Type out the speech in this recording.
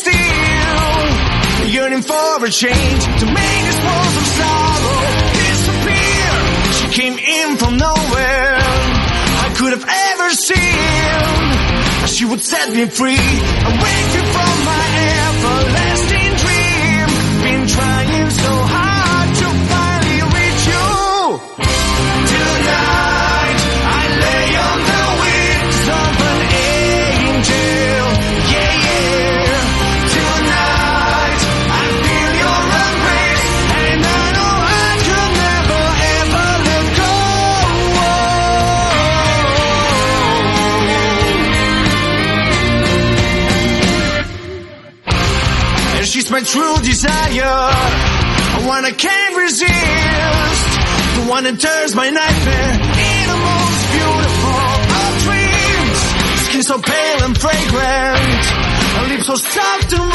still yearning for a change to make this world of sorrow disappear. She came in from nowhere, I could have ever seen. She would set me free and wake me from my everlasting dream. Been trying so hard to finally reach you. Tonight I lay on the wings of an angel. Yeah, yeah. Tonight I feel your embrace, and I know I could never ever let go. And she's my true desire, one I can't resist, the one that turns my nightmare into the most beautiful of dreams. Skin so pale and fragrant, her lips so soft and